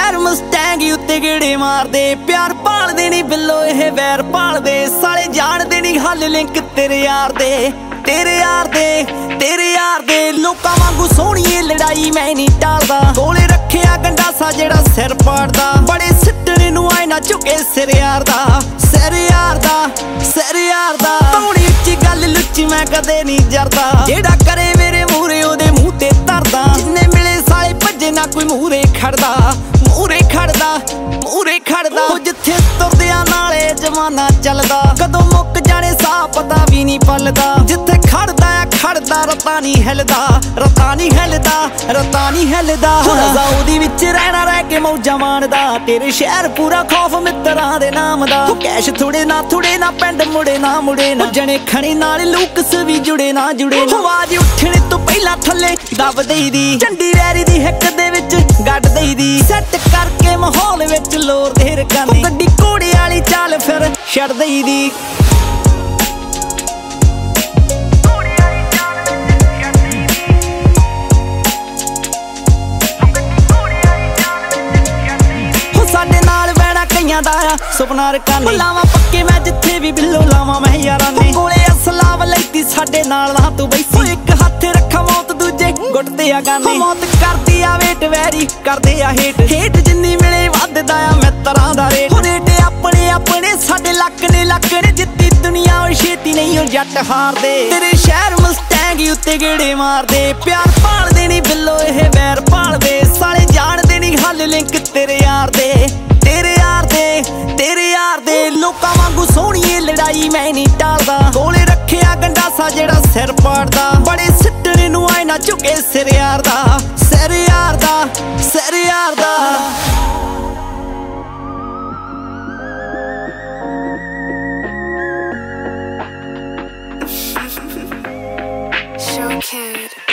ਸ਼ਹਿਰ ਮਸਟੈਂਗ ਉੱਤੇ ਗੇੜੇ ਮਾਰਦੇ ਪਿਆਰ ਭਾਲਦੇ ਨੀ ਬਿੱਲੋ ਇਹ ਵੈਰ ਭਾਲਦੇ ਸਾਲੇ ਜਾਣਦੇ ਨੀ ਹੱਲ ਲਿੰਕ ਤੇਰੇ ਯਾਰ ਦੇ ਤੇਰੇ ਯਾਰ ਦੇ ਤੇਰੇ ਯਾਰ ਦੇ ਲੋਕਾਂ ਵਾਂਗੂ ਸੋਹਣੀਏ ਲੜਾਈ ਮੈਂ ਨਹੀਂ ਟਾਲਦਾ ਕੋਲੇ ਰੱਖਿਆ ਗੰਡਾਸਾ ਜਿਹੜਾ ਸਿਰ ਪਾੜਦਾ ਬੜੇ ਸਿੱਟਣੇ ਨੂੰ ਆਏ ਨਾ ਝੁਕੇ ਸਿਰ ਯਾਰ ਦਾ ਸਿਰ ਯਾਰ ਦਾ ਸਿਰ ਯਾਰ ਦਾ ਪੌੜੀ ਉੱਚੀ ਗੱਲ ਲੁੱਚੀ ਮੈਂ ਕਦੇ ਨਹੀਂ ਜਰਦਾ ਜਿਹੜਾ ਕਰੇ ਮੇਰੇ ਮੂਹਰੇ ਉਹਦੇ ਮੂੰਹ ਤੇ ਧਰਦਾ ਜਿੰਨੇ ਮਿਲੇ ਸਾਲੇ ਭੱਜੇ ਨਾ ਕੋਈ ਮੂਹਰੇ ਖੜਦਾ ਮੂਹਰੇ ਖੜਦਾ ਮੂਹਰੇ ਖੜਦਾ ਉਹ ਜਿੱਥੇ ਤੁਰਦਿਆਂ ਨਾਲੇ ਜਮਾਨਾ ਚੱਲਦਾ ਕਦੋਂ ਮੁੱਕ ਜਾਣੇ ਸਾਹ ਪਤਾ ਵੀ ਨਹੀਂ ਪਲਦਾ ਜਿੱਥੇ ਖੜਦਾ ਆ ਖੜਦਾ ਰਤਾ ਨਹੀਂ ਹਿਲਦਾ ਰਤਾ ਨਹੀਂ ਹਿਲਦਾ ਰਤਾ ਨਹੀਂ ਹਿਲਦਾ ਰਜ਼ਾ ਉਹਦੀ ਵਿੱਚ ਰਹਿਣਾ ਰਹਿ ਕੇ ਮੌਜਾਂ ਮਾਣਦਾ ਤੇਰੇ ਸ਼ਹਿਰ ਪੂਰਾ ਖੌਫ ਮਿੱਤਰਾਂ ਦੇ ਨਾਮ ਦਾ ਕੈਸ਼ ਥੋੜੇ ਨਾ ਪਿੰਡ ਮੁੜੇ ਨਾ ਜਣੇ ਖਣੇ ਨਾਲ ਲੂਕਸ ਵੀ ਜੁੜੇ ਨਾ ਆਵਾਜ਼ ਉੱਠਣੇ ਤੋਂ ਪਹਿਲਾਂ ਥੱਲੇ ਦੱਬ ਦੇਈਦੀ ਝੰਡੀ ਵੈਰੀ ਦੀ ਹਿੱਕ ਦੇ ਵਿੱਚ ਗੱਡ ਦੇਈਦੀ ਸੈੱਟ ਕਰਕੇ ਮਾਹੌਲ ਵਿੱਚ ਲੋਰ ਦੇ ਰਕਾਂਦੀ ਗੱਡੀ ਘੋੜੇ ਵਾਲੀ ਚਾਲ ਫਿਰ ਛੱਡ ਦੇਈਦੀ ਦਾ ਸੁਪਨਾ ਰਕਾਨੇ ਲਾਵਾਂ ਪੱਕੇ ਮੈਂ ਜਿੱਥੇ ਵੀ ਬਿੱਲੋ ਲਾਵਾਂ ਮੈਂ ਯਾਰਾਂ ਨੇ ਕੋਲੇ ਅਸਲਾਵ ਲੈਤੀ ਸਾਡੇ ਨਾਲ ਨਾ ਤੂੰ ਬੈਸੀ ਇੱਕ ਹੱਥ ਰੱਖਾਂ ਮੌਤ ਦੂਜੇ ਗੁੱਟ ਤੇ ਆ ਗਾਨੇ ਮੌਤ ਕਰਦੀ ਆ ਵੇਟ ਵੈਰੀ ਕਰਦੇ ਆ ਹੇਟ ਜਿੰਨੀ ਮਿਲੇ ਵੱਧਦਾ ਆ ਮਿੱਤਰਾਂ ਦਾ ਰੇਟ ਆਪਣੇ ਸਾਡੇ ਲੱਕ ਨੇ ਜਿੱਤੀ ਦੁਨੀਆ ਉਹ ਛੇਤੀ ਨਹੀਂ ਉਹ ਜੱਟ ਹਾਰਦੇ ਤੇਰੇ ਸ਼ਹਿਰ ਮਸਟੈਂਗ ਉੱਤੇ ਗੇੜੇ ਮਾਰਦੇ ਪਿਆਰ ਭਾਲਦੇ ਨੀ ਬਿੱਲੋ ਇਹ ਵੈਰ ਭਾਲਦੇ ਸਾਲੇ ਜਾਣਦੇ ਨੀ ਹੱਲ ਲਿੰਕ ਤੇਰੇ ਯਾਰ ਦੇ ਤੇਰੇ ਯਾਰ ਦੇ ਲੋਕਾਂ ਵਾਂਗੂ ਸੋਹਣੀਏ ਲੜਾਈ ਮੈਂ ਨਹੀਂ ਟਾਲਦਾ ਕੋਲੇ ਰੱਖਿਆ ਗੰਡਾਸਾ ਜਿਹੜਾ ਸਿਰ ਪਾੜਦਾ ਬੜੇ ਸਿੱਟਣੇ ਨੂੰ ਆਏ ਨਾ ਝੁਕੇ ਸਿਰ ਯਾਰ ਦਾ ਸਿਰ ਯਾਰ ਦਾ ਸਿਰ ਯਾਰ ਦਾ Show Kid.